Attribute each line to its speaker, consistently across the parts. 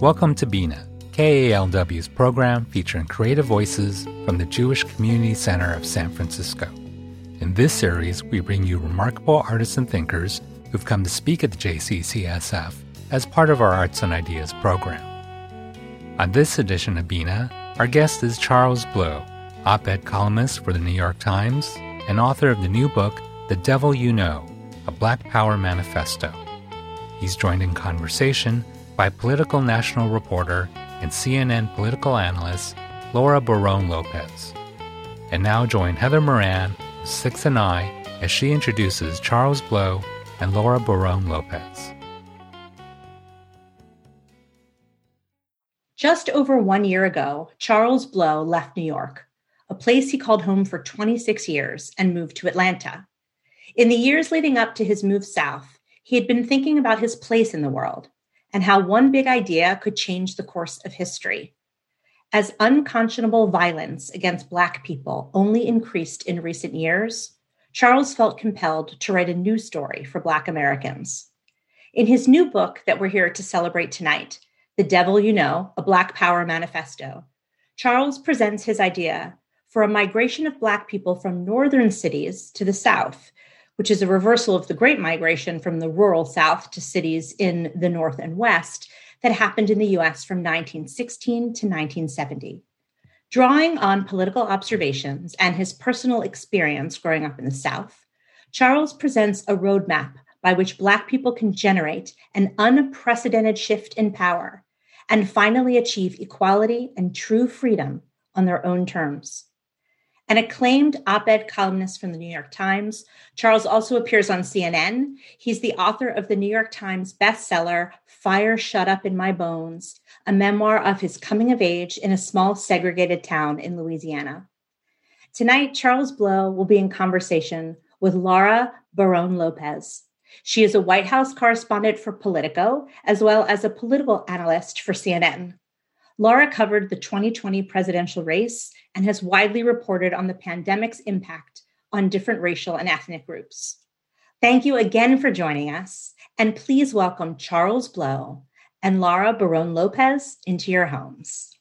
Speaker 1: Welcome to Bina, KALW's program featuring creative voices from the Jewish Community Center of San Francisco. In this series, we bring you remarkable artists and thinkers who've come to speak at the JCCSF as part of our Arts and Ideas program. On this edition of Bina, our guest is Charles Blow, op-ed columnist for the New York Times and author of the new book, The Devil You Know, a Black Power Manifesto. He's joined in conversation by political national reporter and CNN political analyst Laura Barón-López. And now join Heather Moran of Sixth and I as she introduces Charles Blow and Laura Barón-López.
Speaker 2: Just over 1 year ago, Charles Blow left New York, a place he called home for 26 years, and moved to Atlanta. In the years leading up to his move south, he had been thinking about his place in the world and how one big idea could change the course of history. As unconscionable violence against Black people only increased in recent years, Charles felt compelled to write a new story for Black Americans. In his new book that we're here to celebrate tonight, The Devil You Know, a Black Power Manifesto, Charles presents his idea for a migration of Black people from northern cities to the South, which is a reversal of the Great Migration from the rural South to cities in the North and West that happened in the U.S. from 1916 to 1970. Drawing on political observations and his personal experience growing up in the South, Charles presents a roadmap by which Black people can generate an unprecedented shift in power and finally achieve equality and true freedom on their own terms. An acclaimed op-ed columnist from the New York Times, Charles also appears on CNN. He's the author of the New York Times bestseller, Fire Shut Up in My Bones, a memoir of his coming of age in a small segregated town in Louisiana. Tonight, Charles Blow will be in conversation with Laura Barón-López. She is a White House correspondent for Politico, as well as a political analyst for CNN. Laura covered the 2020 presidential race and has widely reported on the pandemic's impact on different racial and ethnic groups. Thank you again for joining us, and please welcome Charles Blow and Laura Barón-López into your homes.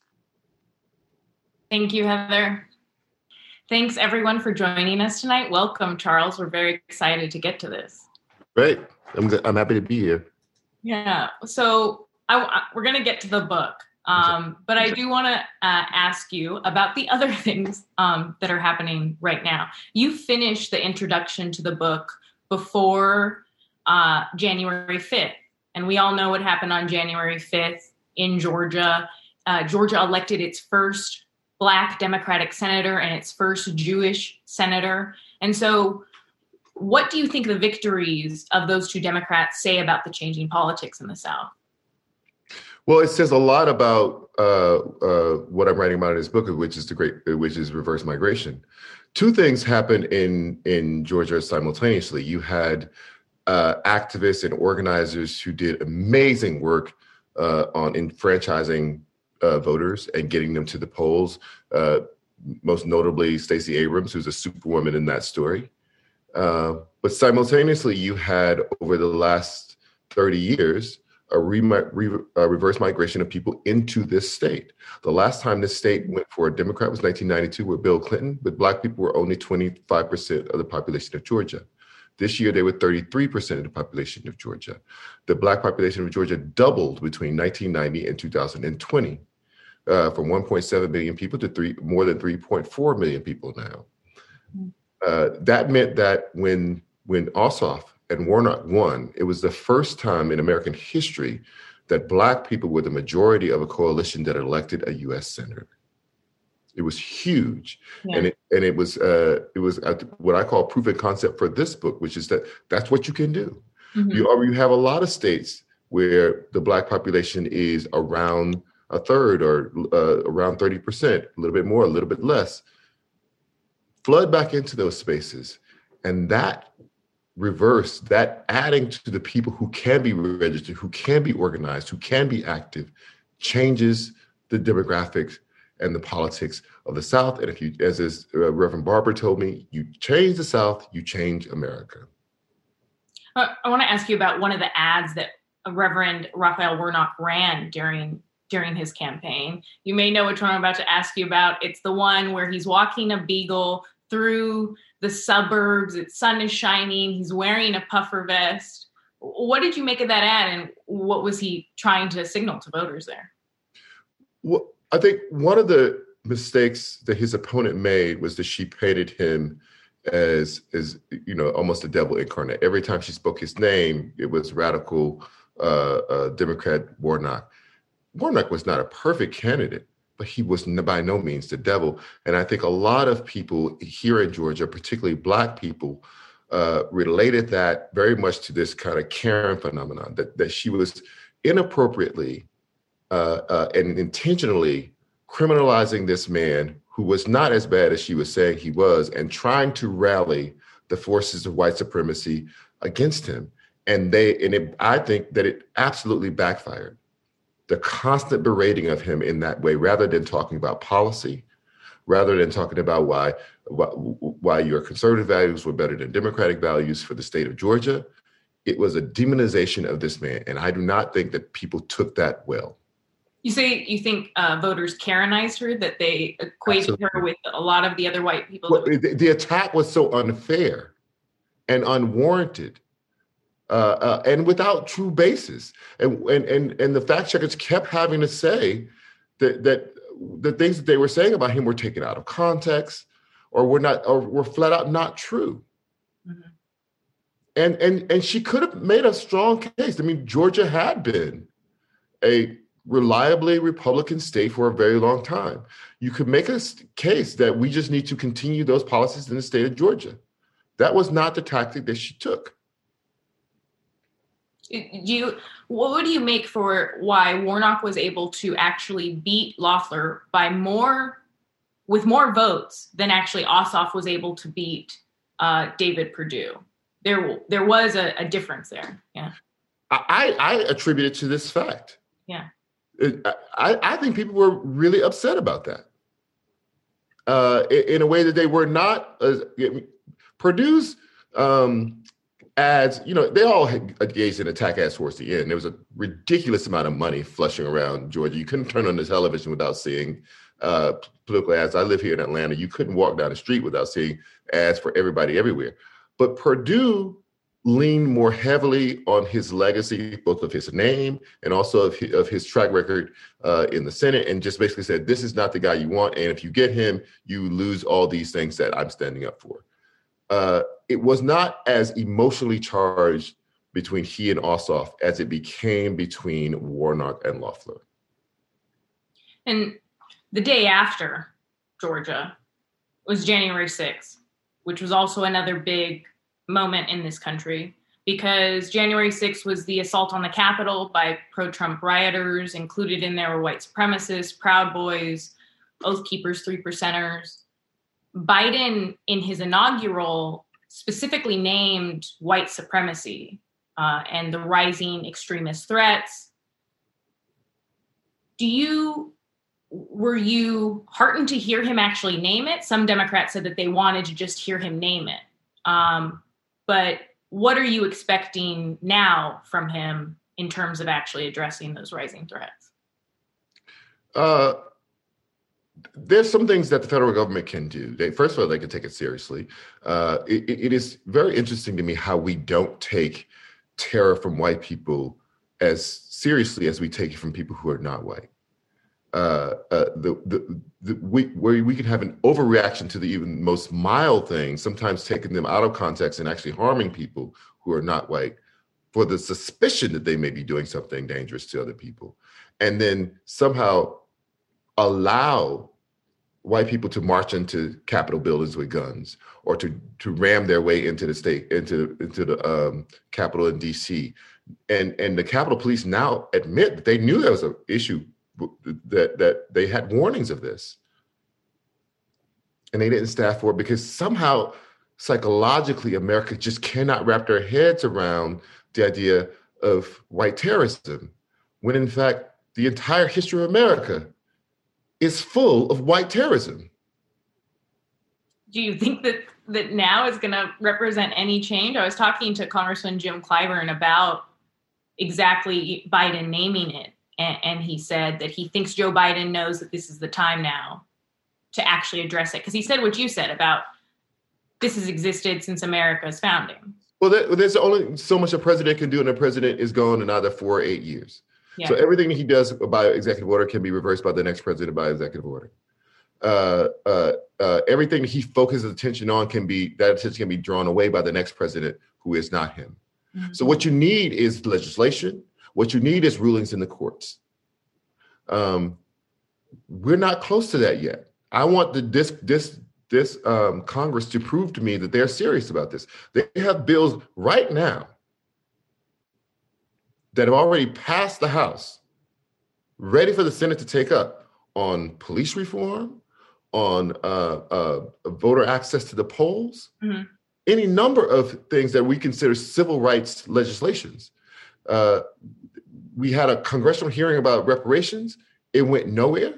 Speaker 3: Thank you, Heather. Thanks, everyone, for joining us tonight. Welcome, Charles. We're very excited to get to this.
Speaker 4: Great. I'm happy to be here.
Speaker 3: Yeah. So we're going to get to the book. But I do want to ask you about the other things that are happening right now. You finished the introduction to the book before January 5th. And we all know what happened on January 5th in Georgia. Georgia elected its first Black Democratic senator and its first Jewish senator. And so what do you think the victories of those two Democrats say about the changing politics in the South?
Speaker 4: Well, it says a lot about what I'm writing about in this book, which is reverse migration. Two things happened in Georgia simultaneously. You had activists and organizers who did amazing work on enfranchising voters and getting them to the polls. Most notably, Stacey Abrams, who's a superwoman in that story. But simultaneously, you had over the last 30 years a reverse migration of people into this state. The last time this state went for a Democrat was 1992 with Bill Clinton, but Black people were only 25% of the population of Georgia. This year, they were 33% of the population of Georgia. The Black population of Georgia doubled between 1990 and 2020, from 1.7 million people to more than 3.4 million people now. That meant that when Ossoff and Warnock won, it was the first time in American history that Black people were the majority of a coalition that elected a U.S. senator. It was huge, yeah. and it was what I call proof of concept for this book, which is that's what you can do. Mm-hmm. You have a lot of states where the Black population is around a third or around 30%, a little bit more, a little bit less. Flood back into those spaces, and that adding to the people who can be registered, who can be organized, who can be active, changes the demographics and the politics of the South. And if you, as Reverend Barber told me, you change the South, you change America.
Speaker 3: I want to ask you about one of the ads that Reverend Raphael Warnock ran during during his campaign. You may know which one I'm about to ask you about. It's the one where he's walking a beagle through the suburbs. The sun is shining. He's wearing a puffer vest. What did you make of that ad, and what was he trying to signal to voters there?
Speaker 4: Well, I think one of the mistakes that his opponent made was that she painted him as almost a devil incarnate. Every time she spoke his name, it was radical Democrat Warnock. Warnock was not a perfect candidate, but he was by no means the devil. And I think a lot of people here in Georgia, particularly Black people, related that very much to this kind of Karen phenomenon, that she was inappropriately and intentionally criminalizing this man who was not as bad as she was saying he was, and trying to rally the forces of white supremacy against him. I think that it absolutely backfired. The constant berating of him in that way, rather than talking about policy, rather than talking about why your conservative values were better than Democratic values for the state of Georgia, it was a demonization of this man. And I do not think that people took that well.
Speaker 3: You think voters Karenized her, that they equated her with a lot of the other white people?
Speaker 4: Well, the attack was so unfair and unwarranted. And without true basis, and the fact checkers kept having to say that the things that they were saying about him were taken out of context, or were flat out not true. Mm-hmm. And she could have made a strong case. I mean, Georgia had been a reliably Republican state for a very long time. You could make a case that we just need to continue those policies in the state of Georgia. That was not the tactic that she took.
Speaker 3: What do you make for why Warnock was able to actually beat Loeffler with more votes than actually Ossoff was able to beat David Perdue? There was a difference there. Yeah,
Speaker 4: I attribute it to this fact.
Speaker 3: Yeah,
Speaker 4: I think people were really upset about that in a way that they were not. Purdue's ads, they all engaged in attack ads towards the end. There was a ridiculous amount of money flushing around Georgia. You couldn't turn on the television without seeing political ads. I live here in Atlanta. You couldn't walk down the street without seeing ads for everybody everywhere. But Perdue leaned more heavily on his legacy, both of his name and also of his track record in the Senate, and just basically said, this is not the guy you want. And if you get him, you lose all these things that I'm standing up for. It was not as emotionally charged between he and Ossoff as it became between Warnock and Loeffler.
Speaker 3: And the day after Georgia was January 6th, which was also another big moment in this country, because January 6th was the assault on the Capitol by pro-Trump rioters. Included in there were white supremacists, Proud Boys, Oath Keepers, 3%ers. Biden, in his inaugural, specifically named white supremacy and the rising extremist threats. Were you heartened to hear him actually name it? Some Democrats said that they wanted to just hear him name it. But what are you expecting now from him in terms of actually addressing those rising threats?
Speaker 4: There's some things that the federal government can do. First of all, they can take it seriously. It is very interesting to me how we don't take terror from white people as seriously as we take it from people who are not white. Where we can have an overreaction to the even most mild things, sometimes taking them out of context and actually harming people who are not white for the suspicion that they may be doing something dangerous to other people, and then somehow allow white people to march into Capitol buildings with guns, or to ram their way into the Capitol in DC. And the Capitol Police now admit that they knew there was an issue, that they had warnings of this. And they didn't staff for it because somehow psychologically America just cannot wrap their heads around the idea of white terrorism, when in fact the entire history of America is full of white terrorism.
Speaker 3: Do you think that now is going to represent any change? I was talking to Congressman Jim Clyburn about exactly Biden naming it, and he said that he thinks Joe Biden knows that this is the time now to actually address it. Because he said what you said about this has existed since America's founding.
Speaker 4: Well, there's only so much a president can do, and a president is gone in either 4 or 8 years. Yeah. So everything he does by executive order can be reversed by the next president by executive order. Everything he focuses attention on can be drawn away by the next president who is not him. Mm-hmm. So what you need is legislation. What you need is rulings in the courts. We're not close to that yet. I want this Congress to prove to me that they're serious about this. They have bills right now that have already passed the House, ready for the Senate to take up on police reform, on voter access to the polls, mm-hmm. any number of things that we consider civil rights legislations. We had a congressional hearing about reparations. It went nowhere.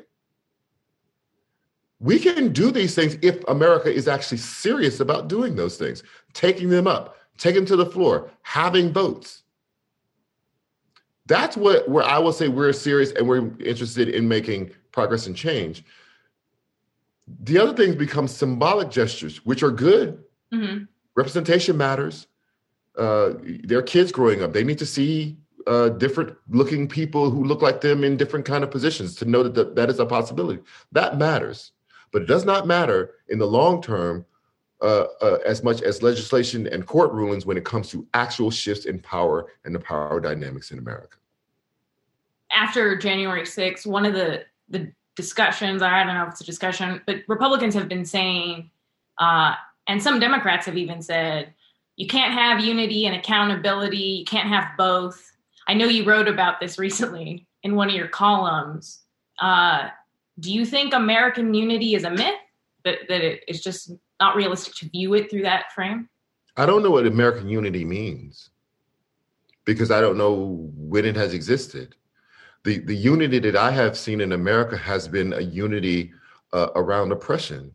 Speaker 4: We can do these things if America is actually serious about doing those things, taking them up, taking them to the floor, having votes. That's where I will say we're serious and we're interested in making progress and change. The other things become symbolic gestures, which are good. Mm-hmm. Representation matters. There are kids growing up. They need to see different looking people who look like them in different kind of positions to know that is a possibility. That matters. But it does not matter in the long term as much as legislation and court rulings when it comes to actual shifts in power and the power dynamics in America.
Speaker 3: After January 6th, one of the discussions, I don't know if it's a discussion, but Republicans have been saying, and some Democrats have even said, you can't have unity and accountability. You can't have both. I know you wrote about this recently in one of your columns. Do you think American unity is a myth, that it is just not realistic to view it through that frame?
Speaker 4: I don't know what American unity means because I don't know when it has existed. The unity that I have seen in America has been a unity around oppression.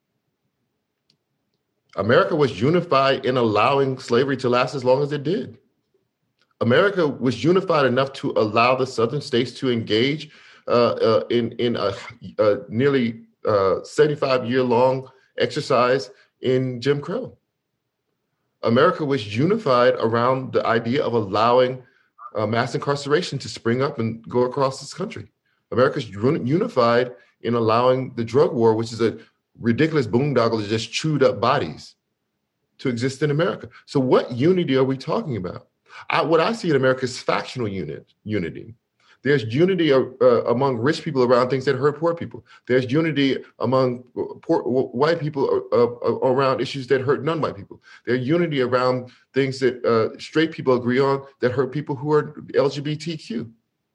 Speaker 4: America was unified in allowing slavery to last as long as it did. America was unified enough to allow the Southern states to engage in a nearly 75-year-long exercise in Jim Crow. America was unified around the idea of allowing mass incarceration to spring up and go across this country. America's unified in allowing the drug war, which is a ridiculous boondoggle that just chewed up bodies, to exist in America. So what unity are we talking about? What I see in America is factional unity. There's unity among rich people around things that hurt poor people. There's unity among white people around issues that hurt non-white people. There's unity around things that straight people agree on that hurt people who are LGBTQ.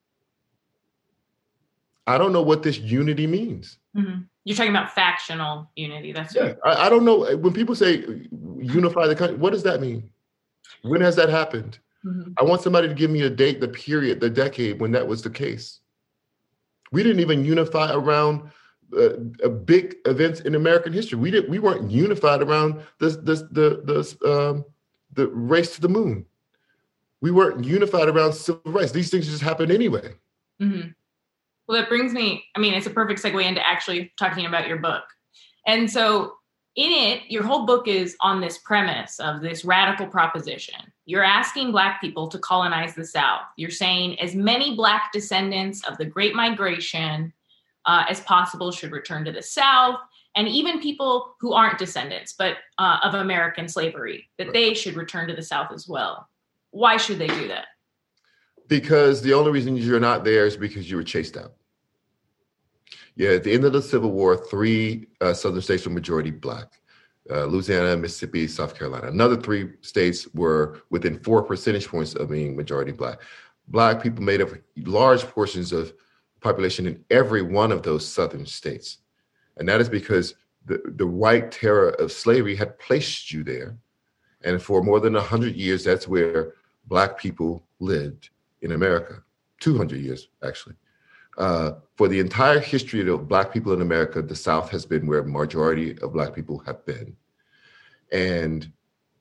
Speaker 4: I don't know what this unity means.
Speaker 3: Mm-hmm. You're talking about factional unity. That's
Speaker 4: yeah. I don't know. When people say unify the country, what does that mean? When has that happened? Mm-hmm. I want somebody to give me a date, the period, the decade when that was the case. We didn't even unify around big events in American history. We weren't unified around the race to the moon. We weren't unified around civil rights. These things just happened anyway.
Speaker 3: Mm-hmm. Well, that brings me, it's a perfect segue into actually talking about your book. And so in it, your whole book is on this premise of this radical proposition. You're asking Black people to colonize the South. You're saying as many Black descendants of the Great Migration as possible should return to the South, and even people who aren't descendants but of American slavery, that they should return to the South as well. Why should they do that?
Speaker 4: Because the only reason you're not there is because you were chased out. Yeah, at the end of the Civil War, 3 southern states were majority Black. Louisiana, Mississippi, South Carolina. Another 3 states were within 4 percentage points of being majority Black. Black people made up large portions of population in every one of those southern states. And that is because the white terror of slavery had placed you there. And for more than 100 years, that's where Black people lived in America. 200 years, actually. For the entire history of Black people in America, the South has been where majority of Black people have been. And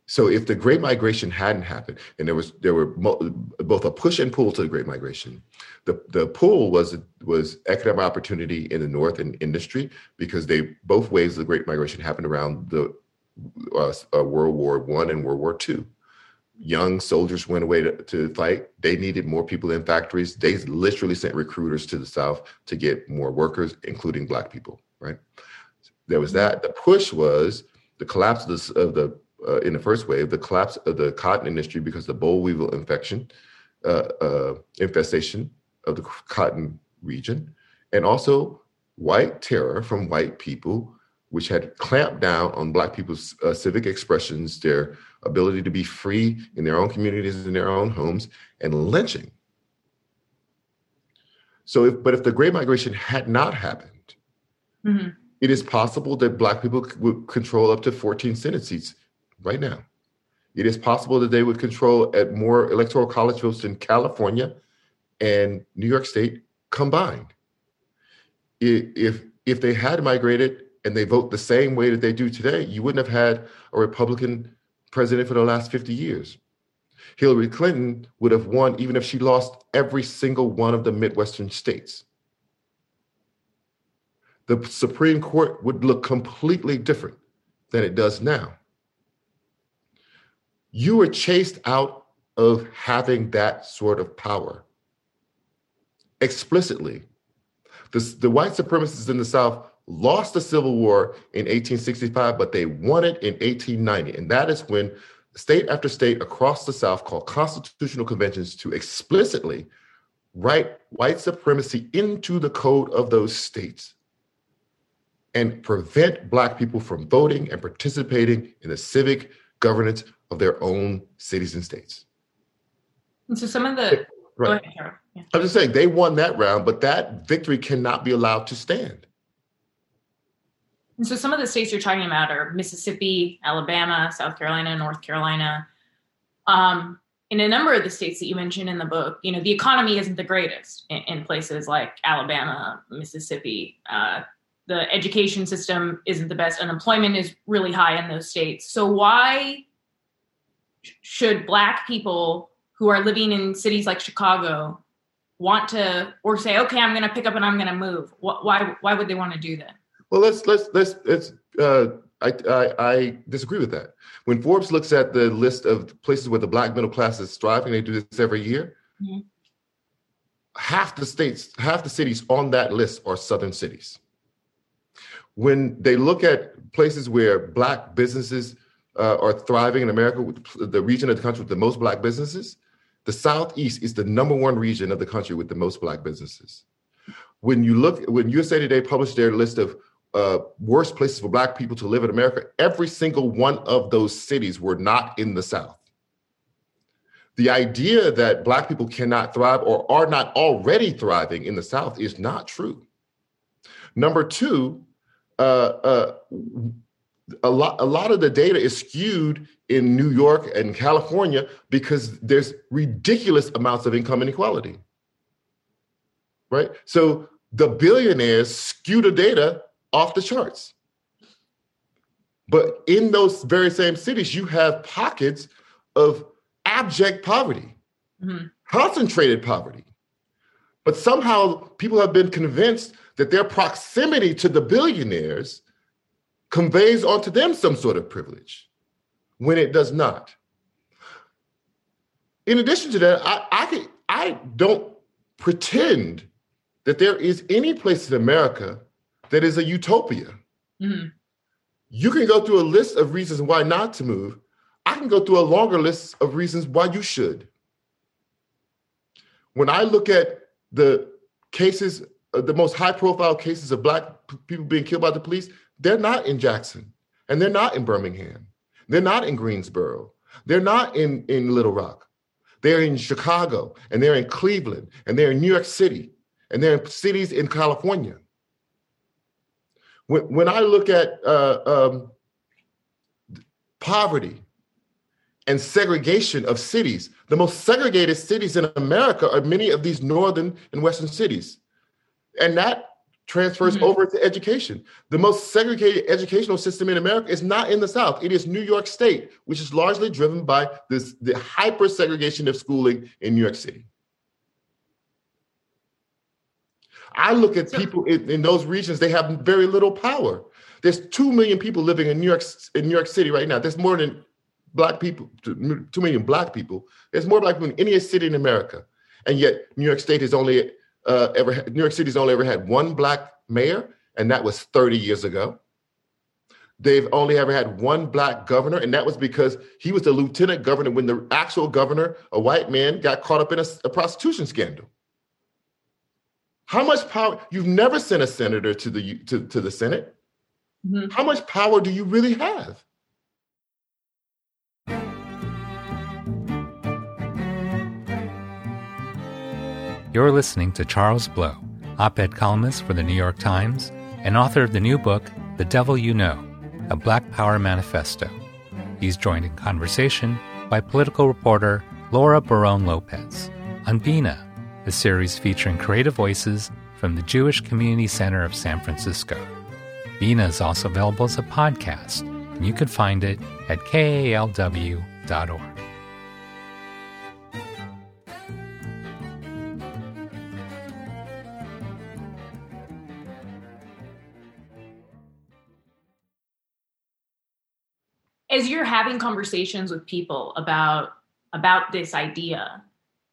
Speaker 4: So if the Great Migration hadn't happened, and there were both a push and pull to the Great Migration, the pull was economic opportunity in the North and industry, because both waves of the Great Migration happened around the World War I and World War II. Young soldiers went away to fight. They needed more people in factories. They literally sent recruiters to the South to get more workers, including Black people, right? There was that. The push was the collapse in the first wave, the collapse of the cotton industry because the boll weevil infestation of the cotton region, and also white terror from white people, which had clamped down on Black people's civic expressions, their ability to be free in their own communities, in their own homes, and lynching. But if the Great Migration had not happened, it is possible that Black people would control up to 14 Senate seats right now. It is possible that they would control at more electoral college votes in California and New York State combined. If they had migrated and they vote the same way that they do today, you wouldn't have had a Republican president for the last 50 years. Hillary Clinton would have won even if she lost every single one of the Midwestern states. The Supreme Court would look completely different than it does now. You were chased out of having that sort of power explicitly. The white supremacists in the South lost the Civil War in 1865, but they won it in 1890. And that is when state after state across the South called constitutional conventions to explicitly write white supremacy into the code of those states and prevent Black people from voting and participating in the civic governance of their own cities and states.
Speaker 3: And so some of the,
Speaker 4: right.
Speaker 3: Go ahead, Carol. Yeah.
Speaker 4: I'm just saying they won that round, but that victory cannot be allowed to stand.
Speaker 3: And so some of the states you're talking about are Mississippi, Alabama, South Carolina, North Carolina. In a number of the states that you mentioned in the book, the economy isn't the greatest in places like Alabama, Mississippi. The education system isn't the best. Unemployment is really high in those states. So why should Black people who are living in cities like Chicago want to, or say, okay, I'm going to pick up and I'm going to move? Why would they want to do that?
Speaker 4: Well, I disagree with that. When Forbes looks at the list of places where the Black middle class is thriving, they do this every year. Mm-hmm. Half the cities on that list are Southern cities. When they look at places where Black businesses are thriving in America, the region of the country with the most Black businesses, the Southeast is the number one region of the country with the most Black businesses. When USA Today published their list of worst places for Black people to live in America, every single one of those cities were not in the South. The idea that Black people cannot thrive or are not already thriving in the South is not true. Number two, a lot of the data is skewed in New York and California because there's ridiculous amounts of income inequality, right? So the billionaires skew the data off the charts. But in those very same cities, you have pockets of abject poverty, mm-hmm. concentrated poverty. But somehow people have been convinced that their proximity to the billionaires conveys onto them some sort of privilege when it does not. In addition to that, I don't pretend that there is any place in America that is a utopia. Mm-hmm. You can go through a list of reasons why not to move. I can go through a longer list of reasons why you should. When I look at the cases, the most high-profile cases of Black people being killed by the police, they're not in Jackson, and they're not in Birmingham. They're not in Greensboro. They're not in Little Rock. They're in Chicago, and they're in Cleveland, and they're in New York City, and they're in cities in California. When I look at poverty and segregation of cities, the most segregated cities in America are many of these northern and western cities. And that transfers over to education. The most segregated educational system in America is not in the South. It is New York State, which is largely driven by the hyper segregation of schooling in New York City. I look at people in those regions, they have very little power. There's 2 million people living in New York City right now. There's more than Black people, 2 million Black people. There's more Black people in any city in America. And yet New York State has only New York City's only ever had one Black mayor, and that was 30 years ago. They've only ever had one Black governor, and that was because he was the lieutenant governor when the actual governor, a white man, got caught up in a prostitution scandal. How much power? You've never sent a senator to the Senate. Mm-hmm. How much power do you really have?
Speaker 1: You're listening to Charles Blow, op-ed columnist for the New York Times and author of the new book, The Devil You Know, a Black Power Manifesto. He's joined in conversation by political reporter Laura Barone-Lopez on Bina, a series featuring creative voices from the Jewish Community Center of San Francisco. Bina is also available as a podcast, and you can find it at kalw.org.
Speaker 3: As you're having conversations with people about this idea,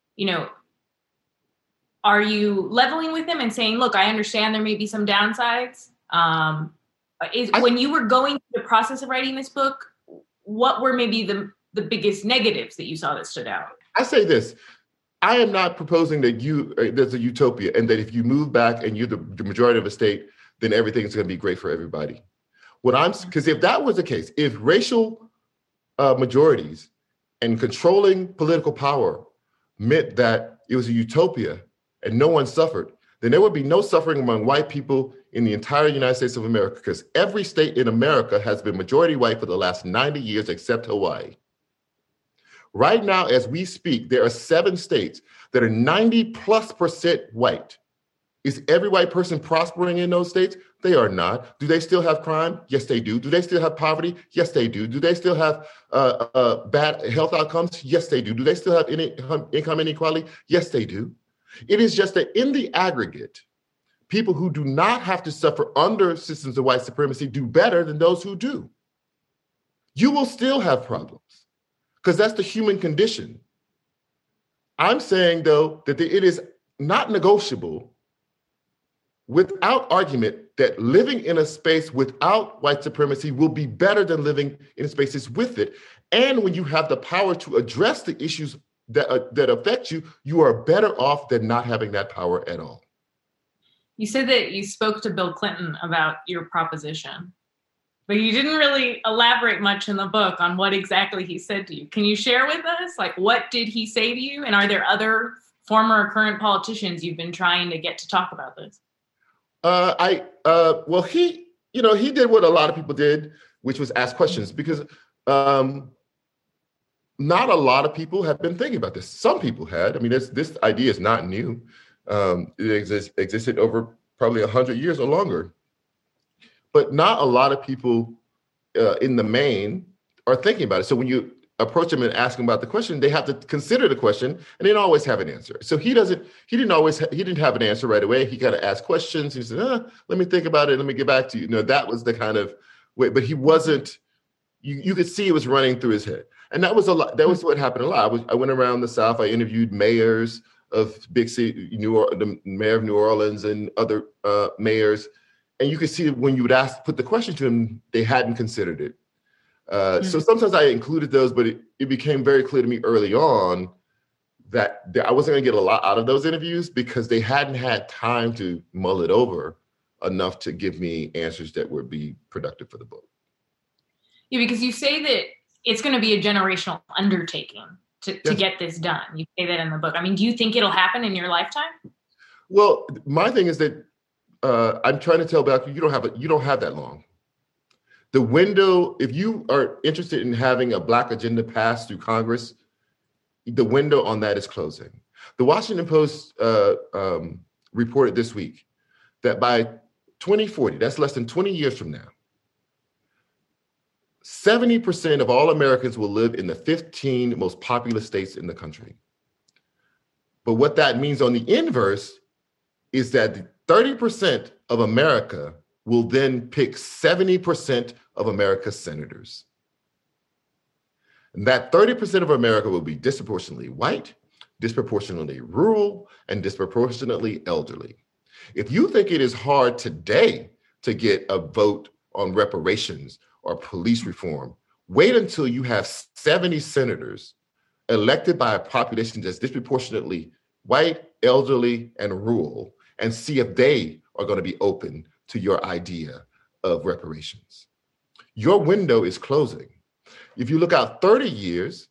Speaker 3: are you leveling with them and saying, look, I understand there may be some downsides? When you were going through the process of writing this book, what were maybe the biggest negatives that you saw that stood out? I
Speaker 4: say this. I am not proposing that there's a utopia and that if you move back and you're the majority of a state, then everything's going to be great for everybody. Because if that was the case, if racial majorities and controlling political power meant that it was a utopia and no one suffered, then there would be no suffering among white people in the entire United States of America, because every state in America has been majority white for the last 90 years except Hawaii. Right now, as we speak, there are 7 states that are 90+% white. Is every white person prospering in those states? They are not. Do they still have crime? Yes, they do. Do they still have poverty? Yes, they do. Do they still have bad health outcomes? Yes, they do. Do they still have income inequality? Yes, they do. It is just that in the aggregate, people who do not have to suffer under systems of white supremacy do better than those who do. You will still have problems because that's the human condition. I'm saying, though, that it is not negotiable without argument that living in a space without white supremacy will be better than living in spaces with it. And when you have the power to address the issues that affect you, you are better off than not having that power at all.
Speaker 3: You said that you spoke to Bill Clinton about your proposition, but you didn't really elaborate much in the book on what exactly he said to you. Can you share with us, what did he say to you? And are there other former or current politicians you've been trying to get to talk about this?
Speaker 4: He did what a lot of people did, which was ask questions, because not a lot of people have been thinking about this. Some people had. I mean, this idea is not new. It existed over probably 100 years or longer. But not a lot of people in the main are thinking about it. So when you approach them and ask them about the question, they have to consider the question, and they don't always have an answer. So he didn't have an answer right away. He kind of asked questions. He said, let me think about it. Let me get back to you. That was the kind of way, but he wasn't, you could see it was running through his head. And that was a lot. That was what happened a lot. I went around the South. I interviewed mayors of big city, the mayor of New Orleans and other mayors. And you could see when you would put the question to them, they hadn't considered it. So sometimes I included those, but it became very clear to me early on that I wasn't going to get a lot out of those interviews because they hadn't had time to mull it over enough to give me answers that would be productive for the book.
Speaker 3: Yeah, because you say that it's going to be a generational undertaking to get this done. You say that in the book. I mean, do you think it'll happen in your lifetime?
Speaker 4: Well, my thing is that I'm trying to tell Black people you don't have that long. The window, if you are interested in having a Black agenda passed through Congress, the window on that is closing. The Washington Post reported this week that by 2040, that's less than 20 years from now, 70% of all Americans will live in the 15 most populous states in the country. But what that means on the inverse is that 30% of America will then pick 70% of America's senators. And that 30% of America will be disproportionately white, disproportionately rural, and disproportionately elderly. If you think it is hard today to get a vote on reparations or police reform, wait until you have 70 senators elected by a population that's disproportionately white, elderly, and rural, and see if they are going to be open to your idea of reparations. Your window is closing. If you look out 30 years,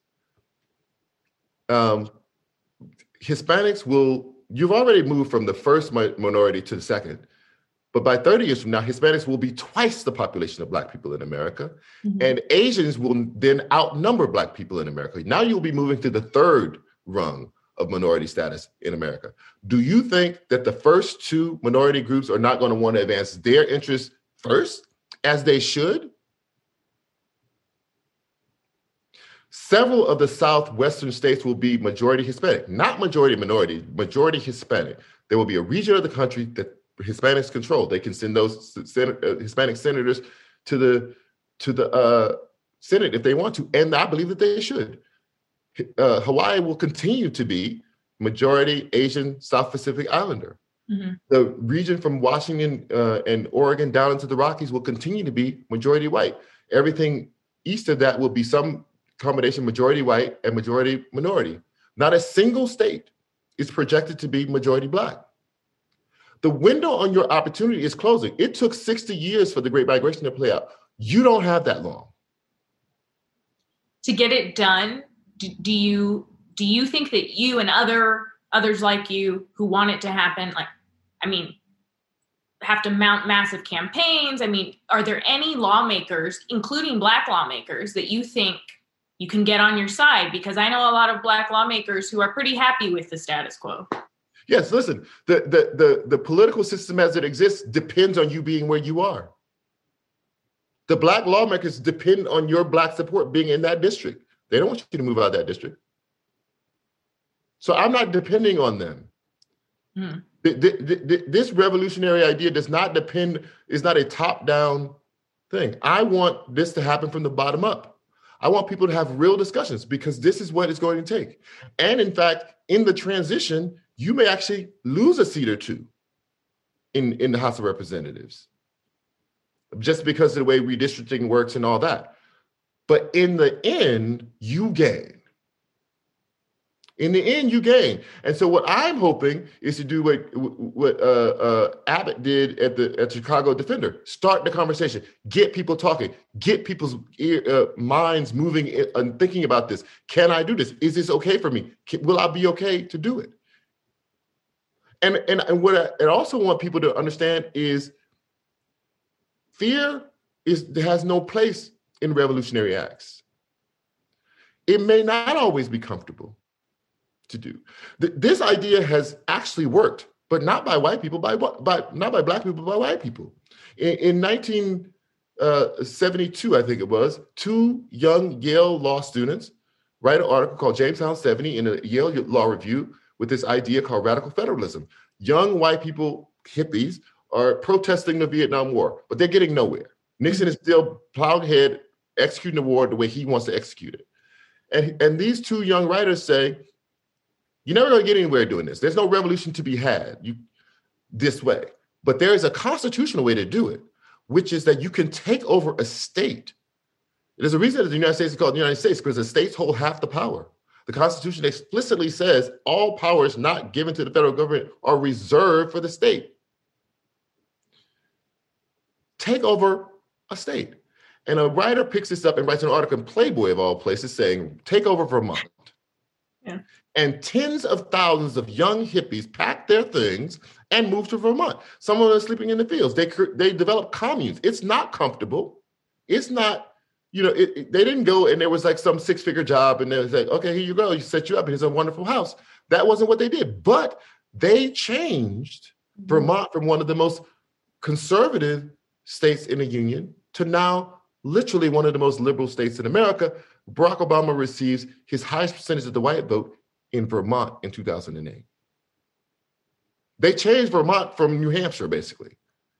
Speaker 4: Hispanics you've already moved from the first minority to the second, but by 30 years from now, Hispanics will be twice the population of Black people in America, and Asians will then outnumber Black people in America. Now you'll be moving to the third rung of minority status in America. Do you think that the first two minority groups are not going to want to advance their interests first, as they should? Several of the southwestern states will be majority Hispanic, not majority minority, majority Hispanic. There will be a region of the country that Hispanics control. They can send those Hispanic senators to the Senate if they want to, and I believe that they should. Hawaii will continue to be majority Asian South Pacific Islander. The region from Washington and Oregon down into the Rockies will continue to be majority white. Everything east of that will be some combination majority white and majority minority. Not a single state is projected to be majority Black. The window on your opportunity is closing. It took 60 years for the Great Migration to play out. You don't have that long.
Speaker 3: To get it done, do you think that you and others like you who want it to happen, have to mount massive campaigns? Are there any lawmakers, including Black lawmakers, that you think you can get on your side? Because I know a lot of Black lawmakers who are pretty happy with the status quo.
Speaker 4: Yes, listen, the political system as it exists depends on you being where you are. The Black lawmakers depend on your Black support being in that district. They don't want you to move out of that district. So I'm not depending on them. This revolutionary idea is not a top-down thing. I want this to happen from the bottom up. I want people to have real discussions because this is what it's going to take. And in fact, in the transition, you may actually lose a seat or two in the House of Representatives just because of the way redistricting works and all that. But in the end, you gain. In the end, you gain. And so what I'm hoping is to do what Abbott did at the Chicago Defender. Start the conversation. Get people talking. Get people's minds moving and thinking about this. Can I do this? Is this okay for me? Will I be okay to do it? And what I also want people to understand is fear has no place in revolutionary acts. It may not always be comfortable to do. This idea has actually worked, but not by white people, not by Black people, by white people. In 1972, I think it was, two young Yale law students write an article called Jamestown 70 in a Yale Law Review with this idea called radical federalism. Young white people, hippies, are protesting the Vietnam War, but they're getting nowhere. Nixon is still plowing ahead, executing the war the way he wants to execute it. And these two young writers say, you're never going to get anywhere doing this. There's no revolution to be had this way. But there is a constitutional way to do it, which is that you can take over a state. There's a reason that the United States is called the United States, because the states hold half the power. The Constitution explicitly says all powers not given to the federal government are reserved for the state. Take over a state. And a writer picks this up and writes an article in Playboy, of all places, saying, take over Vermont. Yeah. And tens of thousands of young hippies packed their things and moved to Vermont. Some of them are sleeping in the fields. They developed communes. It's not comfortable. It's not, they didn't go and there was like some six-figure job and they was like, okay, here you go. You set you up. Here's a wonderful house. That wasn't what they did. But they changed Vermont from one of the most conservative states in the union to now literally one of the most liberal states in America. Barack Obama receives his highest percentage of the white vote in Vermont in 2008. They changed Vermont from New Hampshire, basically.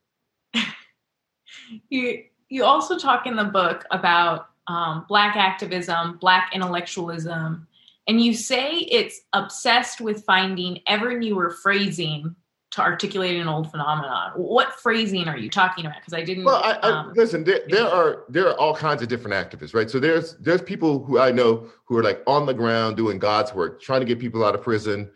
Speaker 3: You also talk in the book about Black activism, Black intellectualism, and you say it's obsessed with finding ever newer phrasing to articulate an old phenomenon. What phrasing are you talking about? Because I didn't.
Speaker 4: Well, listen. There are all kinds of different activists, right? So there's people who I know who are like on the ground doing God's work, trying to get people out of prison,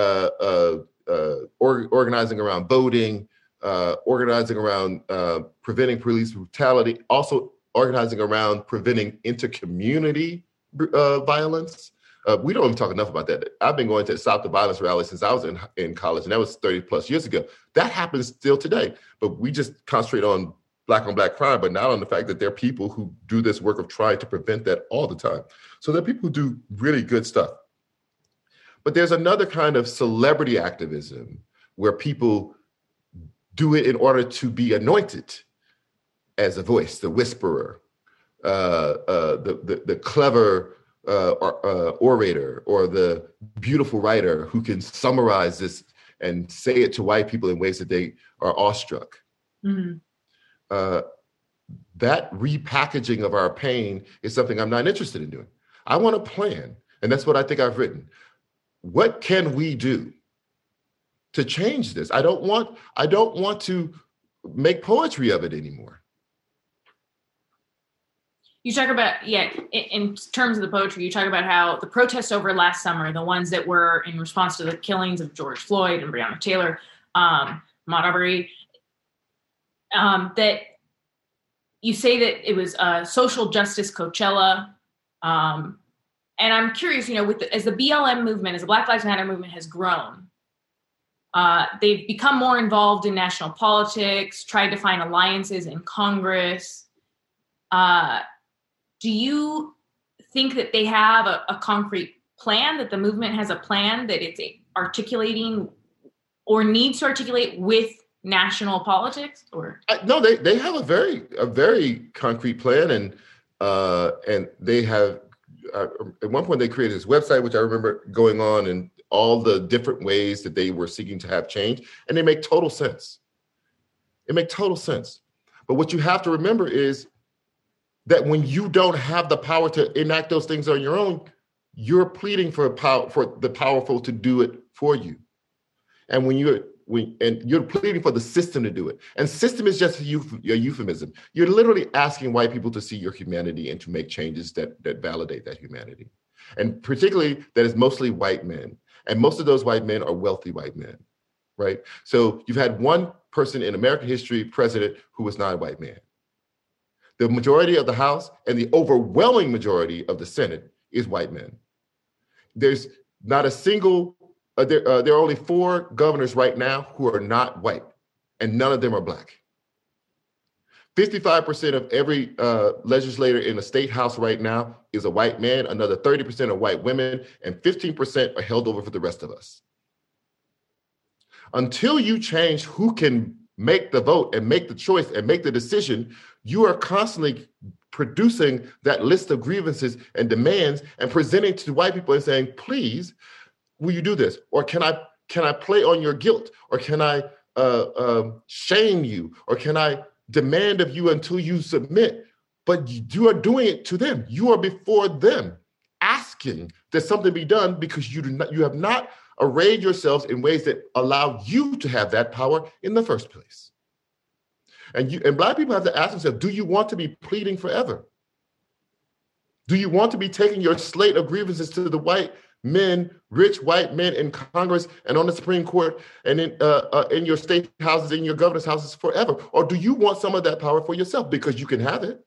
Speaker 4: organizing around voting, organizing around preventing police brutality, also organizing around preventing intercommunity violence. We don't even talk enough about that. I've been going to Stop the Violence rally since I was in college, and that was 30 plus years ago. That happens still today, but we just concentrate on Black crime, but not on the fact that there are people who do this work of trying to prevent that all the time. So there are people who do really good stuff. But there's another kind of celebrity activism where people do it in order to be anointed as a voice, the whisperer, the clever orator, or the beautiful writer who can summarize this and say it to white people in ways that they are awestruck. Mm-hmm. That repackaging of our pain is something I'm not interested in doing. I want a plan, and that's what I think I've written. What can we do to change this? I don't want to make poetry of it anymore.
Speaker 3: You talk about, in terms of the poetry, you talk about how the protests over last summer, the ones that were in response to the killings of George Floyd and Breonna Taylor, Ahmaud Arbery, that you say that it was a social justice Coachella. And I'm curious, as the BLM movement, as the Black Lives Matter movement has grown, they've become more involved in national politics, tried to find alliances in Congress. Do you think that they have a concrete plan, that the movement has a plan that it's articulating or needs to articulate with national politics? Or
Speaker 4: no, they have a very concrete plan, and they have at one point they created this website, which I remember going on, and all the different ways that they were seeking to have change, and they make total sense. It makes total sense. But what you have to remember is that when you don't have the power to enact those things on your own, you're pleading for the powerful to do it for you. And you're pleading for the system to do it. And system is just a euphemism. You're literally asking white people to see your humanity and to make changes that validate that humanity. And particularly that is mostly white men. And most of those white men are wealthy white men, right? So you've had one person in American history, president, who was not a white man. The majority of the House and the overwhelming majority of the Senate is white men. There's not a single, there are only 4 governors right now who are not white, and none of them are Black. 55% of every legislator in the state house right now is a white man, another 30% are white women, and 15% are held over for the rest of us. Until you change who can make the vote and make the choice and make the decision, you are constantly producing that list of grievances and demands and presenting to white people and saying, please, will you do this? Or can I play on your guilt? Or can I shame you? Or can I demand of you until you submit? But you are doing it to them. You are before them asking that something be done because you have not arrayed yourselves in ways that allow you to have that power in the first place. And Black people have to ask themselves, do you want to be pleading forever? Do you want to be taking your slate of grievances to the rich white men in Congress and on the Supreme Court and in your state houses, in your governor's houses forever? Or do you want some of that power for yourself? Because you can have it.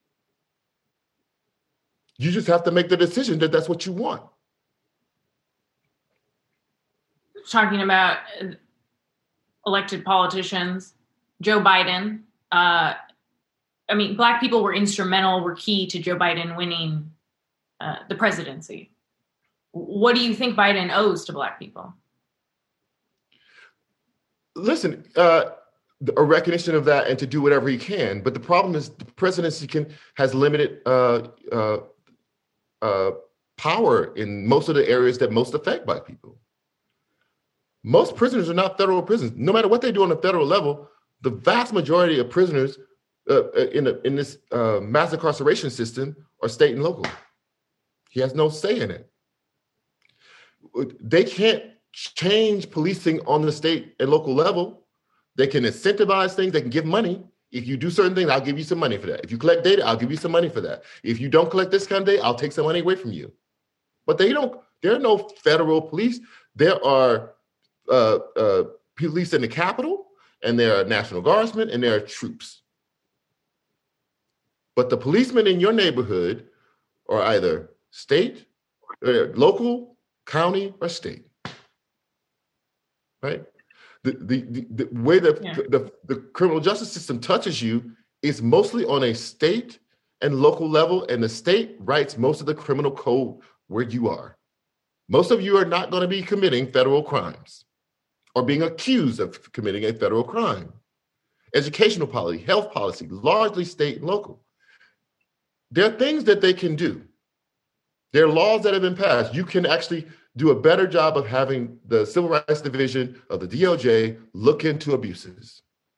Speaker 4: You just have to make the decision that that's what you want.
Speaker 3: Talking about elected politicians, Joe Biden. Black people were key to Joe Biden winning the presidency. What do you think Biden owes to Black people?
Speaker 4: Listen, a recognition of that and to do whatever he can. But the problem is the presidency has limited power in most of the areas that most affect Black people. Most prisoners are not federal prisoners. No matter what they do on the federal level, the vast majority of prisoners in this mass incarceration system are state and local. He has no say in it. They can't change policing on the state and local level. They can incentivize things. They can give money. If you do certain things, I'll give you some money for that. If you collect data, I'll give you some money for that. If you don't collect this kind of data, I'll take some money away from you. But there are no federal police. There are police in the Capitol, and there are National Guardsmen, and there are troops. But the policemen in your neighborhood are either state, local, county, or state. Right? The way the criminal justice system touches you is mostly on a state and local level, and the state writes most of the criminal code where you are. Most of you are not going to be committing federal crimes or being accused of committing a federal crime. Educational policy, health policy, largely state and local. There are things that they can do. There are laws that have been passed. You can actually do a better job of having the Civil Rights Division of the DOJ look into abuses.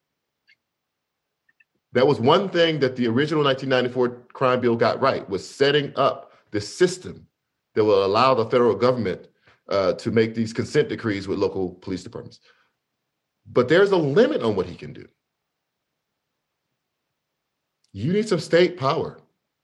Speaker 4: That was one thing that the original 1994 crime bill got right, was setting up the system that will allow the federal government to make these consent decrees with local police departments. But there's a limit on what he can do. You need some state power.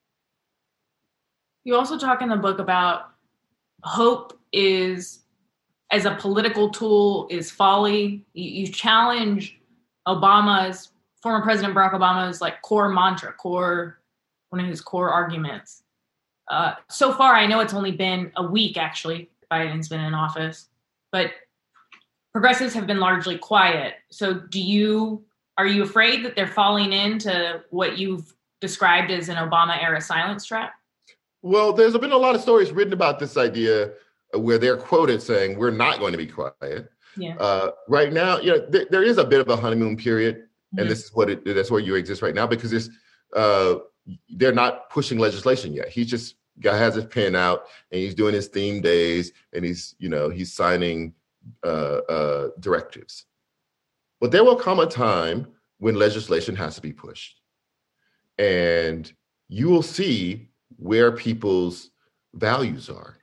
Speaker 3: You also talk in the book about hope is, as a political tool, is folly. You challenge former President Barack Obama's core mantra, one of his core arguments. So far, I know it's only been a week, actually, Biden's been in office, but progressives have been largely quiet. So are you afraid that they're falling into what you've described as an Obama-era silence trap?
Speaker 4: Well, there's been a lot of stories written about this idea where they're quoted saying, we're not going to be quiet. Yeah. Right now, there is a bit of a honeymoon period, and this is that's where you exist right now, because they're not pushing legislation yet. Guy has his pen out and he's doing his theme days and he's signing directives. But there will come a time when legislation has to be pushed, and you will see where people's values are.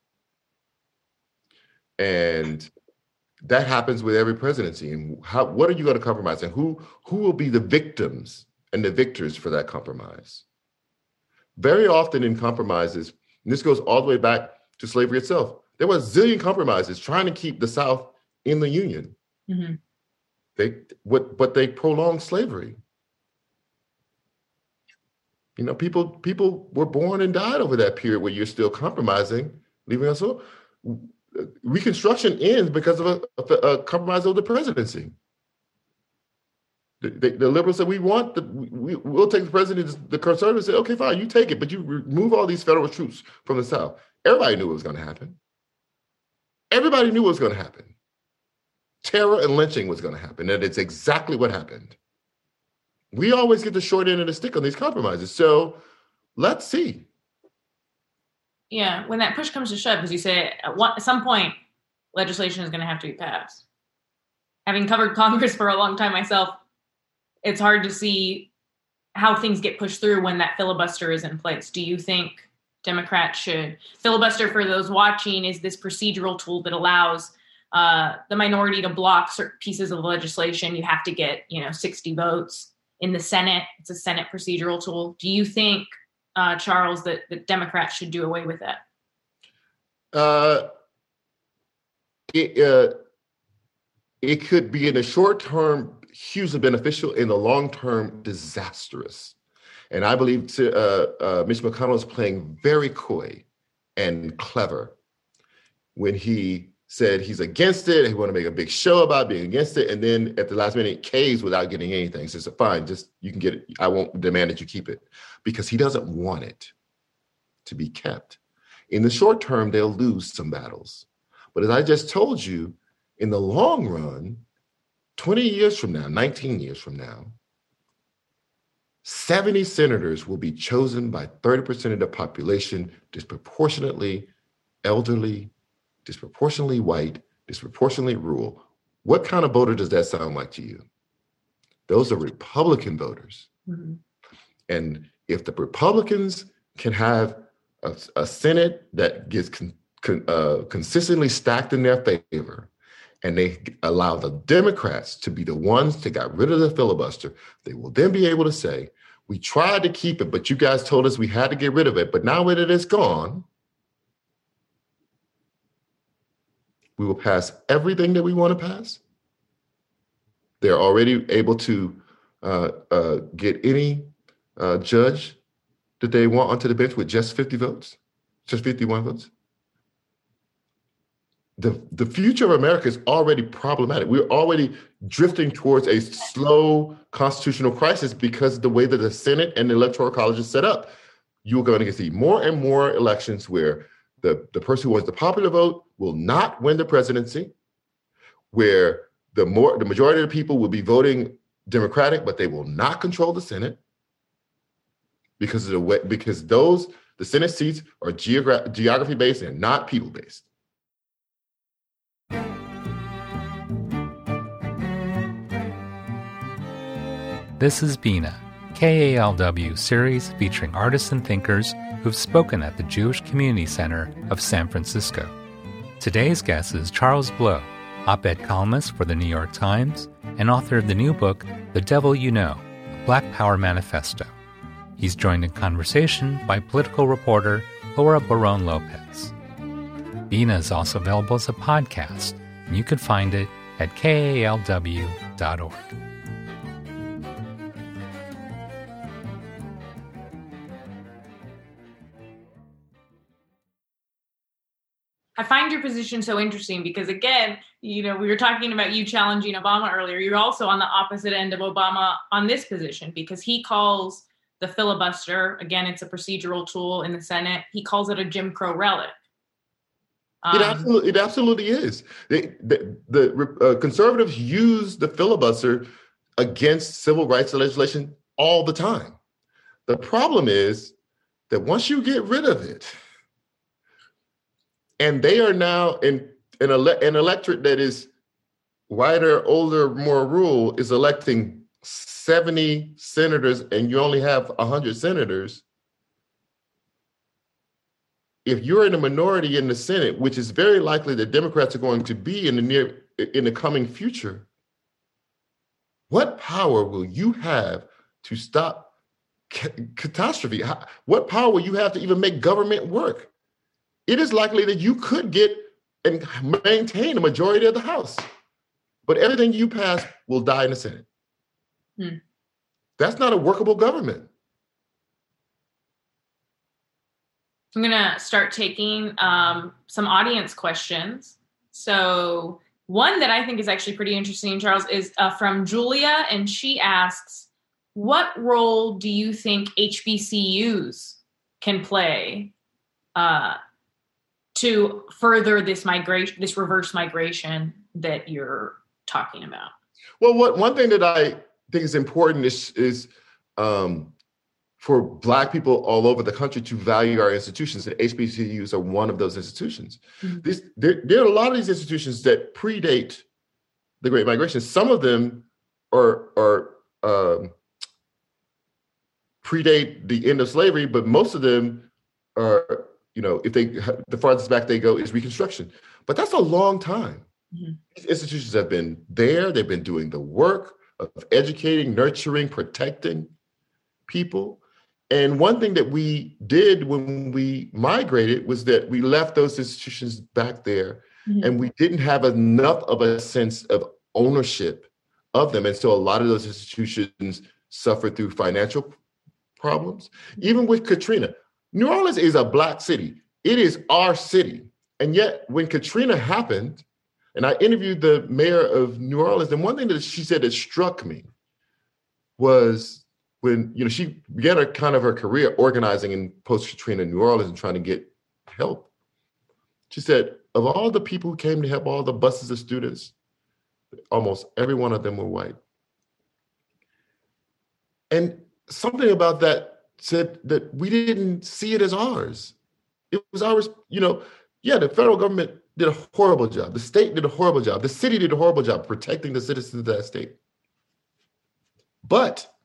Speaker 4: And that happens with every presidency. And what are you going to compromise? And who will be the victims and the victors for that compromise? Very often in compromises, and this goes all the way back to slavery itself, there were a zillion compromises trying to keep the South in the Union. Mm-hmm. But they prolonged slavery. People were born and died over that period where you're still compromising, leaving us alone. Reconstruction ends because of a compromise over the presidency. The liberals said, we'll take the president. The conservatives said, okay, fine, you take it, but you remove all these federal troops from the South. Everybody knew what was going to happen. Everybody knew what was going to happen. Terror and lynching was going to happen, and it's exactly what happened. We always get the short end of the stick on these compromises, so let's see.
Speaker 3: Yeah, when that push comes to shove, because you say at some point, legislation is going to have to be passed. Having covered Congress for a long time myself, it's hard to see how things get pushed through when that filibuster is in place. Do you think Democrats should filibuster? For those watching, is this procedural tool that allows the minority to block certain pieces of legislation? You have to get 60 votes in the Senate. It's a Senate procedural tool. Do you think, Charles, that Democrats should do away with that?
Speaker 4: It could be in the short term hugely beneficial, in the long term disastrous. And I believe Mitch McConnell is playing very coy and clever when he said he's against it. He wanted to make a big show about being against it. And then at the last minute, caves without getting anything. He says, fine, just you can get it. I won't demand that you keep it, because he doesn't want it to be kept. In the short term, they'll lose some battles. But as I just told you, in the long run, 20 years from now, 19 years from now, 70 senators will be chosen by 30% of the population, disproportionately elderly, disproportionately white, disproportionately rural. What kind of voter does that sound like to you? Those are Republican voters. Mm-hmm. And if the Republicans can have a Senate that gets consistently stacked in their favor, and they allow the Democrats to be the ones that got rid of the filibuster, they will then be able to say, we tried to keep it, but you guys told us we had to get rid of it. But now that it is gone, we will pass everything that we want to pass. They're already able to get any judge that they want onto the bench with just 50 votes, just 51 votes. The future of America is already problematic. We're already drifting towards a slow constitutional crisis because of the way that the Senate and the Electoral College is set up. You're going to see more and more elections where the person who wants the popular vote will not win the presidency, where the majority of the people will be voting Democratic, but they will not control the Senate because of the way, because the Senate seats are geography based and not people based.
Speaker 1: This is Bina, KALW series featuring artists and thinkers who've spoken at the Jewish Community Center of San Francisco. Today's guest is Charles Blow, op-ed columnist for the New York Times and author of the new book, The Devil You Know, a Black Power Manifesto. He's joined in conversation by political reporter Laura Barón Lopez. Bina is also available as a podcast, and you can find it at kalw.org.
Speaker 3: I find your position so interesting because, again, we were talking about you challenging Obama earlier. You're also on the opposite end of Obama on this position because he calls the filibuster, again, it's a procedural tool in the Senate. He calls it a Jim Crow relic.
Speaker 4: It absolutely is. The conservatives use the filibuster against civil rights legislation all the time. The problem is that once you get rid of it, and they are now in an electorate that is whiter, older, more rural, is electing 70 senators, and you only have 100 senators. If you're in a minority in the Senate, which is very likely that Democrats are going to be in the coming future, what power will you have to stop catastrophe? What power will you have to even make government work? It is likely that you could get and maintain a majority of the House, but everything you pass will die in the Senate. That's not a workable government.
Speaker 3: I'm going to start taking some audience questions. So one that I think is actually pretty interesting, Charles, is from Julia, and she asks, what role do you think HBCUs can play to further this reverse migration that you're talking about?
Speaker 4: Well, one thing that I think is important is for Black people all over the country to value our institutions, and HBCUs are one of those institutions. Mm-hmm. There are a lot of these institutions that predate the Great Migration. Some of them are predate the end of slavery, but most of them are, if the farthest back they go is Reconstruction. But that's a long time. Mm-hmm. These institutions have been there. They've been doing the work of educating, nurturing, protecting people. And one thing that we did when we migrated was that we left those institutions back there, mm-hmm. and we didn't have enough of a sense of ownership of them. And so a lot of those institutions suffered through financial problems. Even with Katrina, New Orleans is a Black city. It is our city. And yet when Katrina happened, and I interviewed the mayor of New Orleans, and one thing that she said that struck me was when she began her career organizing in post-Katrina New Orleans and trying to get help. She said, of all the people who came to help, all the buses of students, almost every one of them were white. And something about that said that we didn't see it as ours. It was ours, the federal government did a horrible job. The state did a horrible job. The city did a horrible job protecting the citizens of that state. But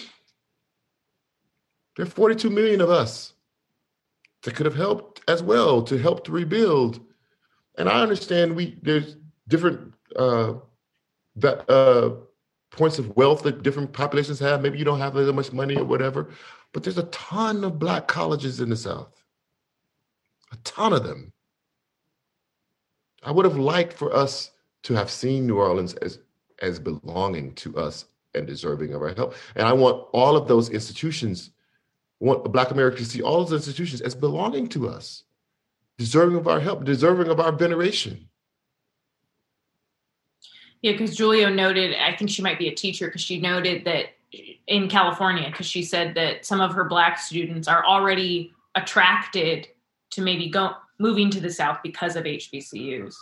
Speaker 4: there are 42 million of us that could have helped as well to help to rebuild. And I understand there's different points of wealth that different populations have. Maybe you don't have that much money or whatever, but there's a ton of Black colleges in the South, a ton of them. I would have liked for us to have seen New Orleans as belonging to us and deserving of our help. And I want all of those institutions, I want Black Americans to see all of those institutions as belonging to us, deserving of our help, deserving of our veneration.
Speaker 3: Yeah, because Julio noted, I think she might be a teacher, because she noted that in California, because she said that some of her Black students are already attracted to maybe moving to the South because of HBCUs.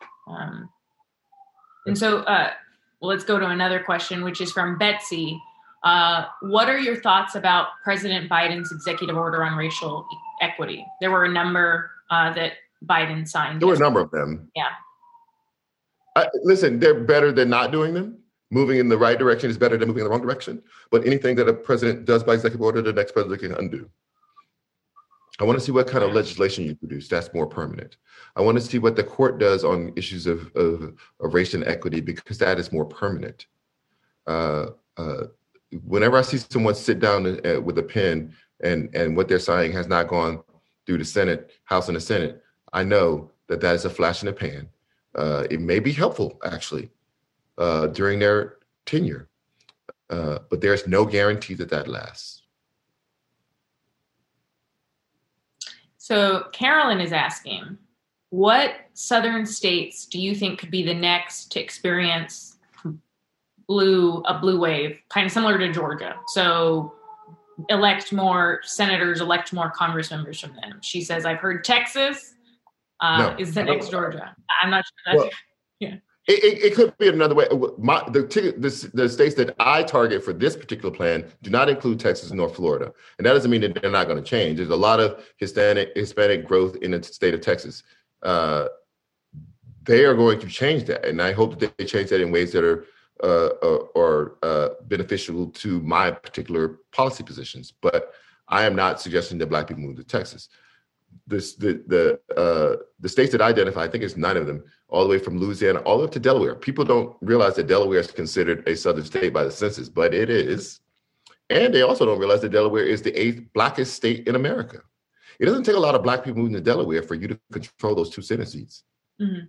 Speaker 3: And so, let's go to another question, which is from Betsy. What are your thoughts about President Biden's executive order on racial equity? There were a number that Biden signed.
Speaker 4: There were a number of them.
Speaker 3: Yeah.
Speaker 4: Listen, they're better than not doing them. Moving in the right direction is better than moving in the wrong direction. But anything that a president does by executive order, the next president can undo. I want to see what kind of legislation you produce that's more permanent. I want to see what the court does on issues of race and equity, because that is more permanent. Whenever I see someone sit down with a pen and what they're signing has not gone through the Senate, House and the Senate, I know that is a flash in the pan. It may be helpful, actually, during their tenure, but there's no guarantee that lasts.
Speaker 3: So Carolyn is asking, what Southern states do you think could be the next to experience a blue wave, kind of similar to Georgia? So elect more senators, elect more Congress members from them. She says, I've heard Texas is the next Georgia. I'm not sure.
Speaker 4: Well, yeah. It could be another way. The states that I target for this particular plan do not include Texas nor Florida. And that doesn't mean that they're not going to change. There's a lot of Hispanic growth in the state of Texas. They are going to change that. And I hope that they change that in ways that are beneficial to my particular policy positions. But I am not suggesting that Black people move to Texas. The states that I identify, I think it's 9 of them, all the way from Louisiana, all the way up to Delaware. People don't realize that Delaware is considered a Southern state by the census, but it is. And they also don't realize that Delaware is the 8th Blackest state in America. It doesn't take a lot of Black people moving to Delaware for you to control those 2 Senate seats. Mm-hmm.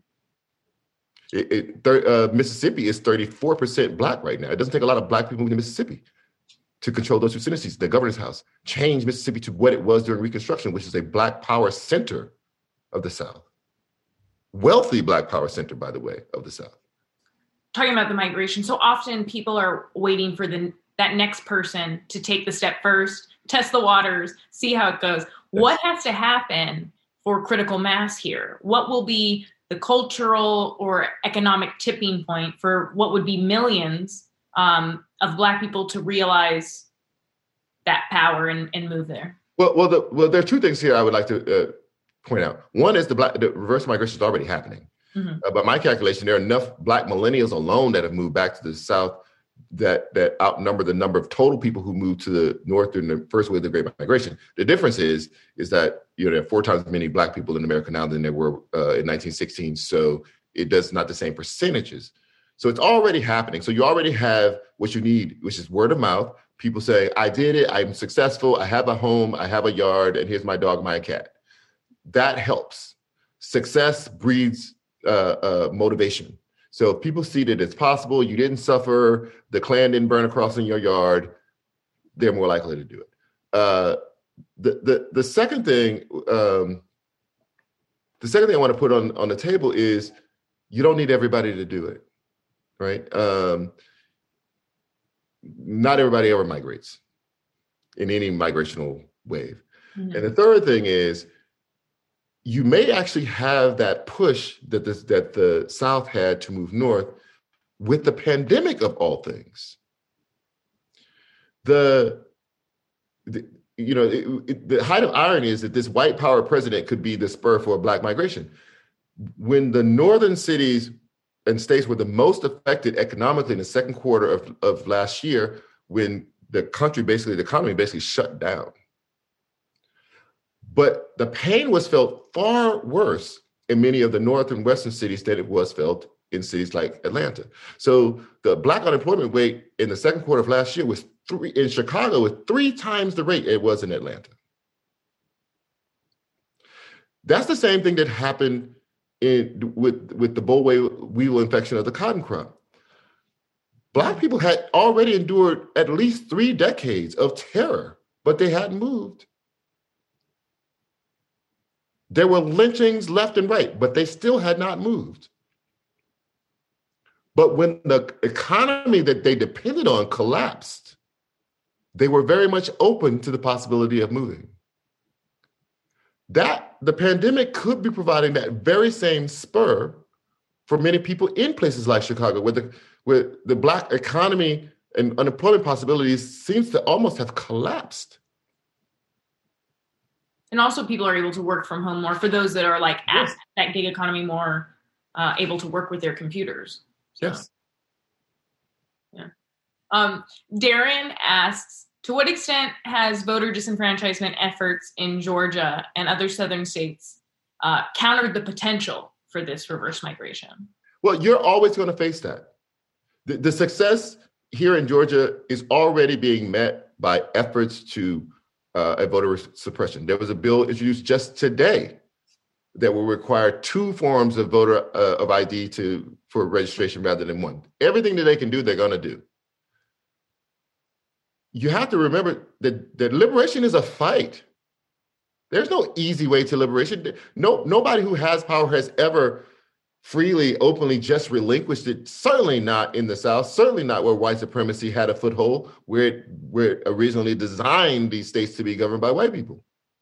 Speaker 4: Mississippi is 34% Black right now. It doesn't take a lot of Black people moving to Mississippi to control those 2 Senate seats. The governor's house changed Mississippi to what it was during Reconstruction, which is a Black power center of the South. Wealthy Black power center, by the way, of the South.
Speaker 3: Talking about the migration, so often people are waiting for that next person to take the step first, test the waters, see how it goes. Yes. What has to happen for critical mass here? What will be the cultural or economic tipping point for what would be millions of Black people to realize that power and move there? Well,
Speaker 4: there are 2 things here I would like to point out. One is the reverse migration is already happening. Mm-hmm. By my calculation, there are enough Black millennials alone that have moved back to the South that outnumber the number of total people who moved to the North during the first wave of the Great Migration. The difference is that there are 4 times as many Black people in America now than there were in 1916. So it does not the same percentages. So it's already happening. So you already have what you need, which is word of mouth. People say, I did it, I'm successful, I have a home, I have a yard, and here's my dog, my cat. That helps. Success breeds motivation. So if people see that it's possible, you didn't suffer, the Klan didn't burn a cross in your yard, they're more likely to do it. The second thing I want to put on the table is you don't need everybody to do it, right? Not everybody ever migrates in any migrational wave. Mm-hmm. And the third thing is you may actually have that push that the South had to move north with the pandemic of all things. The height of irony is that this white power president could be the spur for Black migration. When the northern cities and states were the most affected economically in the second quarter of last year, when the economy basically shut down. But the pain was felt far worse in many of the north and western cities than it was felt in cities like Atlanta. So the Black unemployment rate in the second quarter of last year in Chicago was 3 times the rate it was in Atlanta. That's the same thing that happened with the boll weevil infection of the cotton crop. Black people had already endured at least 3 decades of terror, but they hadn't moved. There were lynchings left and right, but they still had not moved. But when the economy that they depended on collapsed, they were very much open to the possibility of moving. The pandemic could be providing that very same spur for many people in places like Chicago, where the Black economy and unemployment possibilities seems to almost have collapsed.
Speaker 3: And also people are able to work from home more for those that are like at that gig economy more able to work with their computers. So,
Speaker 4: yes.
Speaker 3: Yeah. Darren asks, to what extent has voter disenfranchisement efforts in Georgia and other southern states countered the potential for this reverse migration? Well,
Speaker 4: you're always going to face that. The success here in Georgia is already being met by efforts to voter suppression. There was a bill introduced just today that will require 2 forms of voter of ID for registration rather than 1. Everything that they can do, they're going to do. You have to remember that liberation is a fight. There's no easy way to liberation. Nobody who has power has ever freely, openly just relinquished it. Certainly not in the South, certainly not where white supremacy had a foothold, where it originally designed these states to be governed by white people.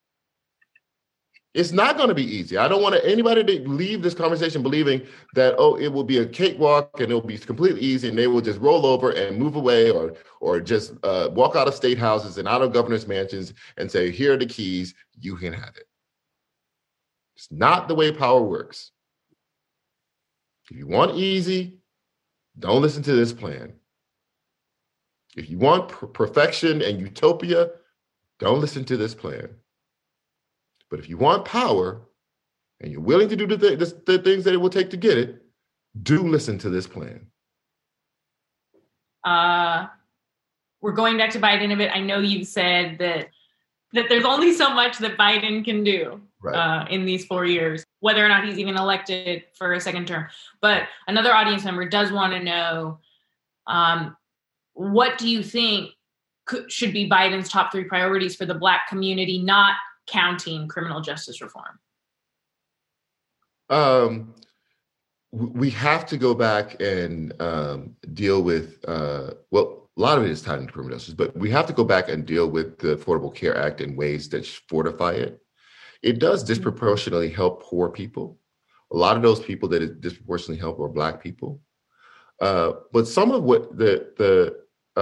Speaker 4: It's not going to be easy. I don't want anybody to leave this conversation believing that, it will be a cakewalk and it'll be completely easy and they will just roll over and move away or just walk out of state houses and out of governor's mansions and say, here are the keys, you can have it. It's not the way power works. If you want easy, don't listen to this plan. If you want perfection and utopia, don't listen to this plan. But if you want power and you're willing to do the things that it will take to get it, do listen to this plan.
Speaker 3: We're going back to Biden a bit. I know you've said that there's only so much that Biden can do in these 4 years, whether or not he's even elected for a second term. But another audience member does want to know, what do you think should be Biden's top 3 priorities for the Black community, not counting criminal justice reform?
Speaker 4: We have to go back and deal with, a lot of it is tied into criminal justice, but we have to go back and deal with the Affordable Care Act in ways that fortify it. It does disproportionately help poor people. A lot of those people that it disproportionately help are Black people. But some of what the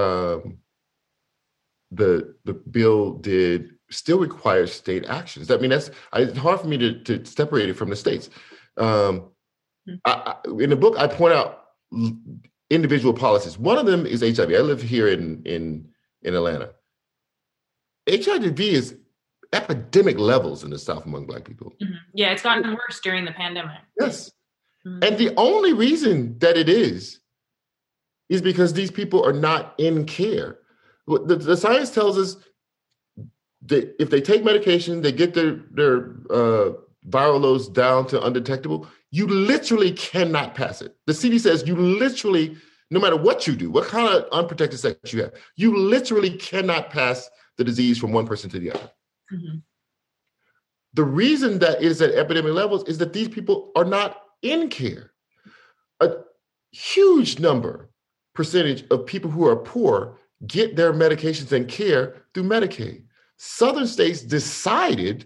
Speaker 4: bill did still requires state actions. I mean, it's hard for me to separate it from the states. In the book, I point out individual policies. One of them is HIV. I live here in Atlanta. HIV is epidemic levels in the South among Black people.
Speaker 3: Mm-hmm. Yeah, it's gotten worse during the pandemic.
Speaker 4: Yes. Mm-hmm. And the only reason that it is because these people are not in care. The science tells us that if they take medication, they get their viral loads down to undetectable, you literally cannot pass it. The CDC says you literally, no matter what you do, what kind of unprotected sex you have, you literally cannot pass the disease from one person to the other. Mm-hmm. The reason that is at epidemic levels is that these people are not in care. A huge percentage of people who are poor get their medications and care through Medicaid. Southern states decided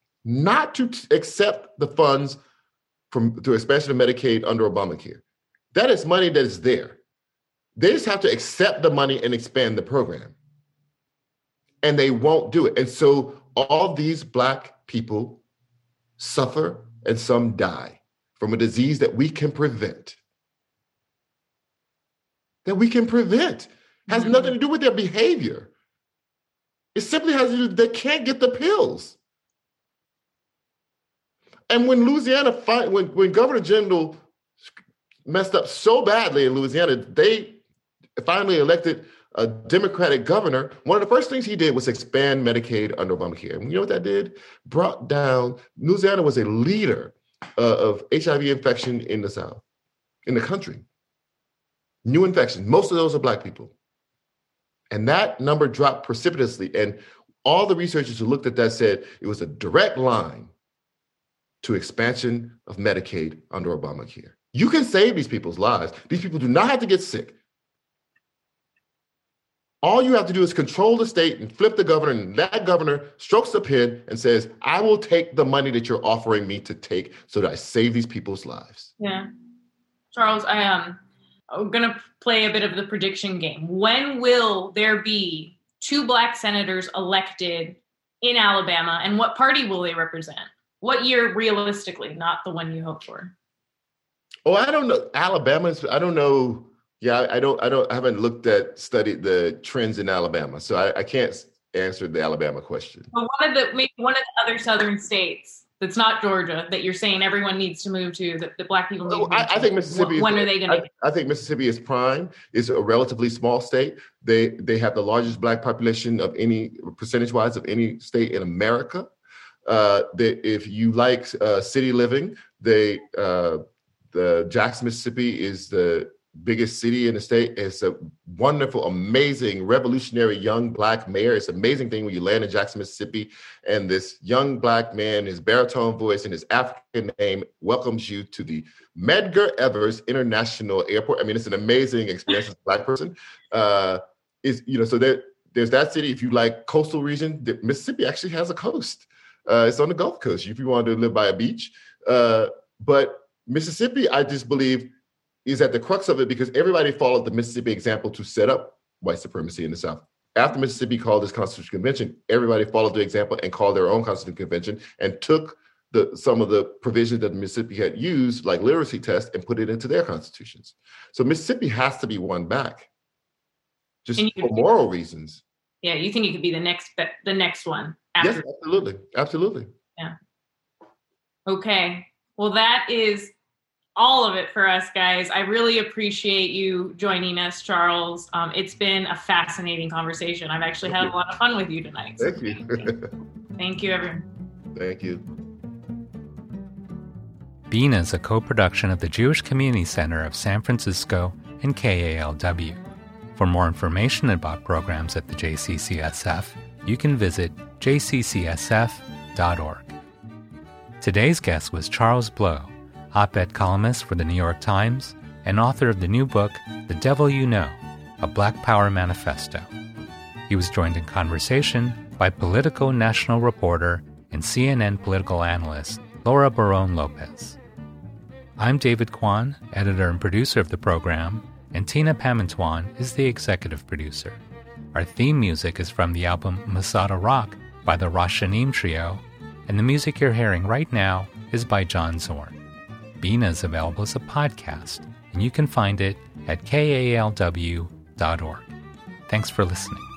Speaker 4: not to accept the funds through expansion of Medicaid under Obamacare. That is money that is there. They just have to accept the money and expand the program. And they won't do it. And so all these Black people suffer and some die from a disease that we can prevent. Has nothing to do with their behavior. It simply has to do, they can't get the pills. And when Louisiana, when Governor Jindal messed up so badly in Louisiana, they finally elected a Democratic governor. One of the first things he did was expand Medicaid under Obamacare. And you know what that did? Brought down, Louisiana was a leader of HIV infection in the South, in the country. New infections, most of those are Black people. And that number dropped precipitously. And all the researchers who looked at that said it was a direct line to expansion of Medicaid under Obamacare. You can save these people's lives. These people do not have to get sick. All you have to do is control the state and flip the governor, and that governor strokes the pen and says, I will take the money that you're offering me to take so that I save these people's lives.
Speaker 3: Yeah. Charles, I'm going to play a bit of the prediction game. When will there be 2 Black senators elected in Alabama, and what party will they represent? What year, realistically, not the one you hope for?
Speaker 4: Oh, I don't know. I don't know. Yeah, I haven't studied the trends in Alabama. So I can't answer the Alabama question.
Speaker 3: Well, maybe one of the other southern states that's not Georgia that you're saying everyone needs to move to, that Black people need to move to.
Speaker 4: I think Mississippi.
Speaker 3: When are they going to?
Speaker 4: I think Mississippi is prime. It's a relatively small state. They have the largest Black population of any, percentage-wise, of any state in America. If you like city living, the Jackson, Mississippi is the biggest city in the state. It's a wonderful, amazing, revolutionary young Black mayor. It's an amazing thing when you land in Jackson, Mississippi, and this young Black man, his baritone voice and his African name welcomes you to the Medgar Evers International Airport. I mean, it's an amazing experience as a Black person. So there's that city. If you like coastal region, Mississippi actually has a coast. It's on the Gulf Coast if you want to live by a beach. But Mississippi, I just believe, is at the crux of it because everybody followed the Mississippi example to set up white supremacy in the South. After Mississippi called this Constitutional Convention, everybody followed the example and called their own Constitutional Convention and took some of the provisions that Mississippi had used, like literacy tests, and put it into their constitutions. So Mississippi has to be won back, just for moral reasons.
Speaker 3: Yeah, you think it could be the next one? After.
Speaker 4: Yes, absolutely.
Speaker 3: Yeah. Okay. Well, that is all of it for us, guys. I really appreciate you joining us, Charles. It's been a fascinating conversation. I've actually had a lot of fun with you tonight.
Speaker 4: So thank you.
Speaker 3: Thank you, everyone.
Speaker 4: Thank you.
Speaker 1: Bina is a co-production of the Jewish Community Center of San Francisco and KALW. For more information about programs at the JCCSF, you can visit jccsf.org. Today's guest was Charles Blow, op-ed columnist for the New York Times and author of the new book, The Devil You Know, A Black Power Manifesto. He was joined in conversation by Politico national reporter and CNN political analyst Laura Barón Lopez. I'm David Kwan, editor and producer of the program, and Tina Pamantuan is the executive producer. Our theme music is from the album Masada Rock by the Rashanim Trio, and the music you're hearing right now is by John Zorn. Bina is available as a podcast, and you can find it at kalw.org. Thanks for listening.